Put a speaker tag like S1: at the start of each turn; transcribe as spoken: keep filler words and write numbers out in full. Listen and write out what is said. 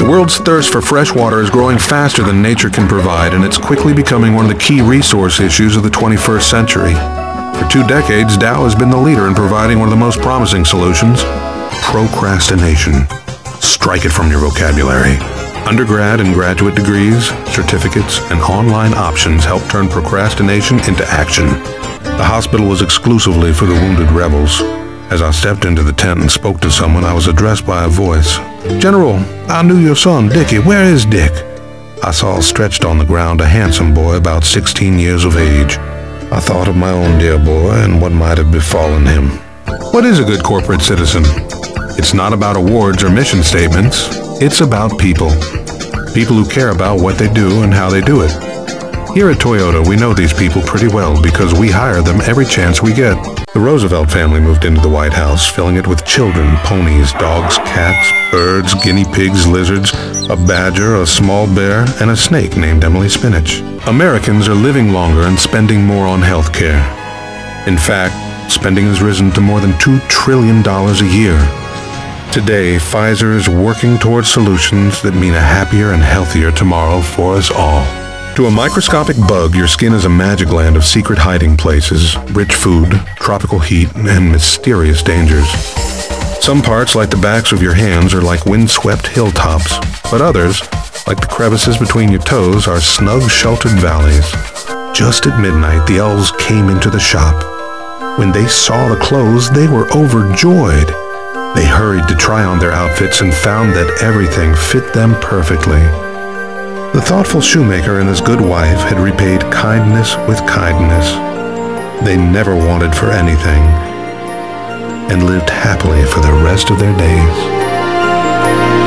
S1: world's thirst for fresh water is growing faster than nature can provide, and it's quickly becoming one of the key resource issues of the twenty-first century. For two decades, Dow has been the leader in providing one of the most promising solutions: procrastination. Strike it from your vocabulary. Undergrad and graduate degrees, certificates, and online options help turn procrastination into action. The hospital was exclusively for the wounded rebels. As I stepped into the tent and spoke to someone, I was addressed by a voice. "General, I knew your son, Dickie. Where is Dick?" I saw stretched on the ground a handsome boy about sixteen years of age. I thought of my own dear boy and what might have befallen him. What is a good corporate citizen? It's not about awards or mission statements. It's about people. People who care about what they do and how they do it. Here at Toyota, we know these people pretty well because we hire them every chance we get. The Roosevelt family moved into the White House, filling it with children, ponies, dogs, cats, birds, guinea pigs, lizards, a badger, a small bear, and a snake named Emily Spinach. Americans are living longer and spending more on health care. In fact, spending has risen to more than two trillion dollars a year. Today, Pfizer is working towards solutions that mean a happier and healthier tomorrow for us all. To a microscopic bug, your skin is a magic land of secret hiding places, rich food, tropical heat, and mysterious dangers. Some parts, like the backs of your hands, are like windswept hilltops, but others, like the crevices between your toes, are snug, sheltered valleys. Just at midnight, the elves came into the shop. When they saw the clothes, they were overjoyed. They hurried to try on their outfits and found that everything fit them perfectly. The thoughtful shoemaker and his good wife had repaid kindness with kindness. They never wanted for anything and lived happily for the rest of their days.